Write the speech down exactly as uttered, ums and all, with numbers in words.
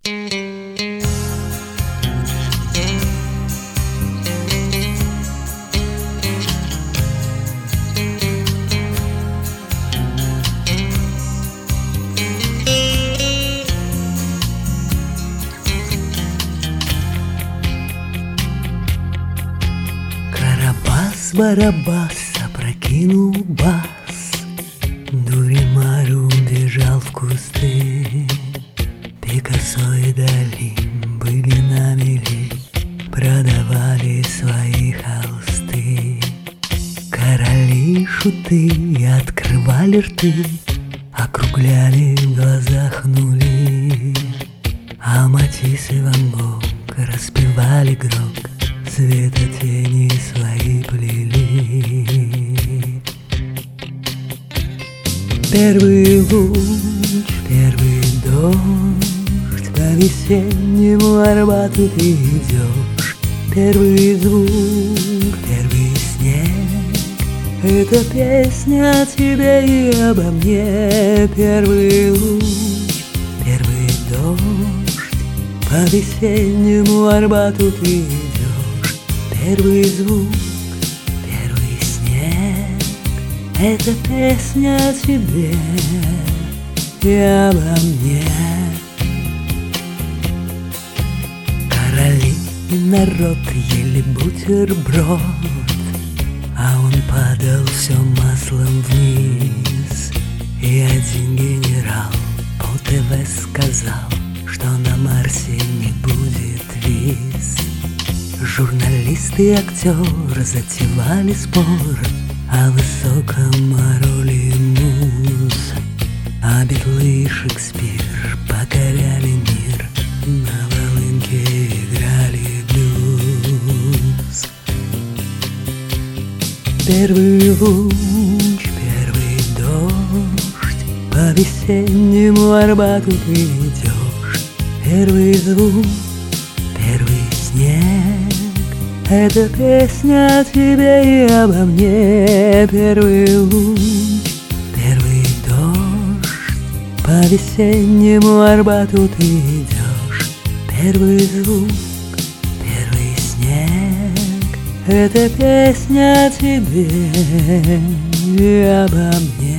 Барабас опрокинул бас, Дуримару бежал в кусты. Пикассо и Дали были на мели, продавали свои холсты. Короли и шуты открывали рты, округляли, в глазах нули. А Матисс и Ван Гог распевали грок, светотени свои плели. Первый луч, первый дождь, по весеннему Арбату ты идешь. Первый звук, первый снег, это песня о тебе и обо мне. Первый луч, первый дождь, по весеннему Арбату ты идешь. Первый звук, первый снег, это песня о тебе и обо мне. Короли и народ ели бутерброд, а он падал все маслом вниз. И один генерал по ТВ сказал, что на Марсе не будет виз. Журналист и актер затевали спор о высоком роли муз, а Битлы и Шекспир покоряли мир, на волынке играли блюз. Первый луч, первый дождь, по весеннему Арбату ты идешь. Первый звук, первый снег, это песня о тебе и обо мне. Первый луч, первый дождь, по весеннему Арбату ты идешь. Первый звук, первый снег, это песня о тебе и обо мне.